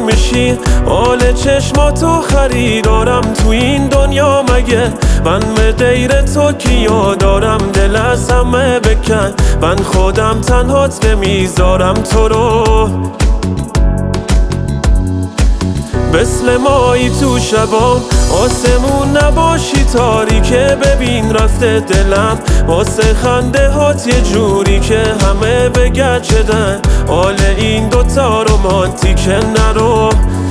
میشی، حال چشماتو خریدارم تو این دنیا. مگه من به غیر تو کیو دارم؟ دل از همه بکن، من خودم تنهات نمیذارم تو رو. مثل مایی تو شبام، آسمون نباشی تاریکه. ببین رفته دلم واسه خنده هات یه جوری که همه بگجدن. حال این دوتا رومانتیکه نرو.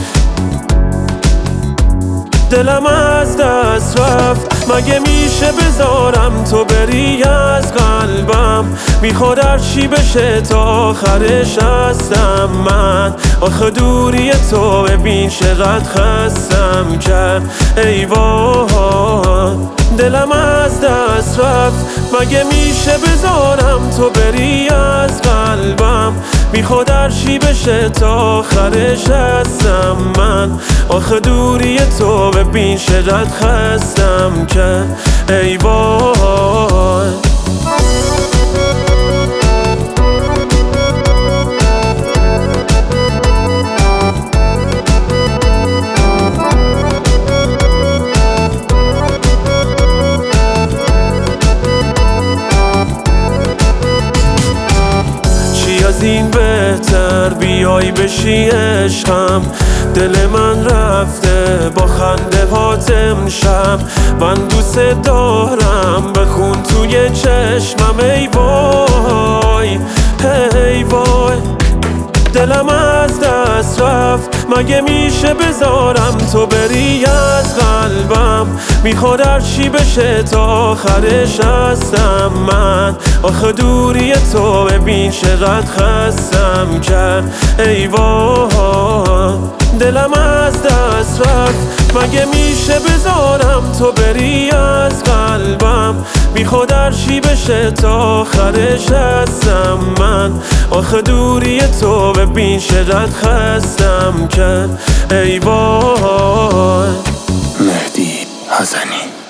دلم از دست رفت، مگه میشه بذارم تو بری از قلبم؟ میخواد هرچی بشه تا آخرش هستم من. آخه دوری تو ببین چقدر خستم کرد، ای وای. دلم از دست رفت، مگه میشه بذارم تو بری از قلبم؟ میخواد هرچی بشه تا آخرش هستم من. آخه دوری تو ببین چقدر خستم کرد، ای وای. از این بهتر بیای بشی عشقم. دل من رفته با خنده هات امشب، من دوست دارم بخون توی چشمم، ای وای ای وای. دلم از دست رفت، مگه میشه بذارم تو بری از قلبم؟ میخواد هرچی بشه تا آخرش هستم من. آخه دوری تو ببین چقدر خستم کرد، ای وای. دلم از دست رفت، مگه میشه بذارم تو بری از قلبم؟ میخواد هرچی بشه تا آخرش هستم من. آخه دوری تو ببین چقدر خستم کرد، ای وای. مهدی حسنی.